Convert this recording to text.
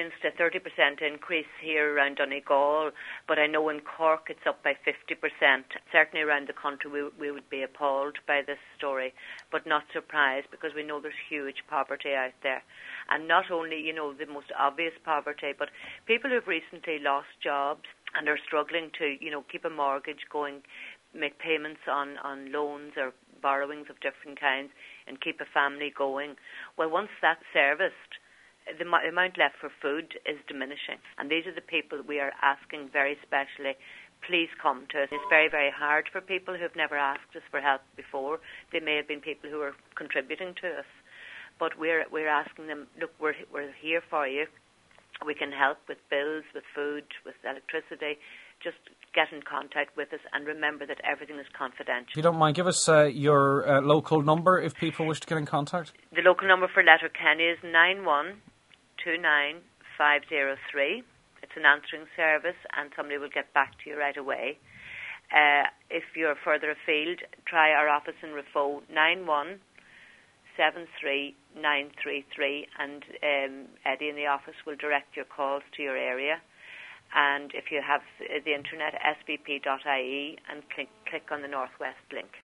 experienced a 30% increase here around Donegal, but I know in Cork it's up by 50%. Certainly around the country we would be appalled by this story, but not surprised because we know there's huge poverty out there. And not only, the most obvious poverty, but people who've recently lost jobs and are struggling to, keep a mortgage going, make payments on loans or borrowings of different kinds and keep a family going. Well, once that's serviced, the amount left for food is diminishing. And these are the people we are asking very specially, please come to us. It's very, very hard for people who have never asked us for help before. They may have been people who are contributing to us. But we're asking them, look, we're here for you. We can help with bills, with food, with electricity. Just get in contact with us and remember that everything is confidential. If you don't mind, give us your local number if people wish to get in contact. The local number for Letterkenny is 9129503. It's an answering service and somebody will get back to you right away. If you're further afield, try our office in Raphoe, 9173933, and Eddie in the office will direct your calls to your area. And if you have the internet, svp.ie, and click on the Northwest link.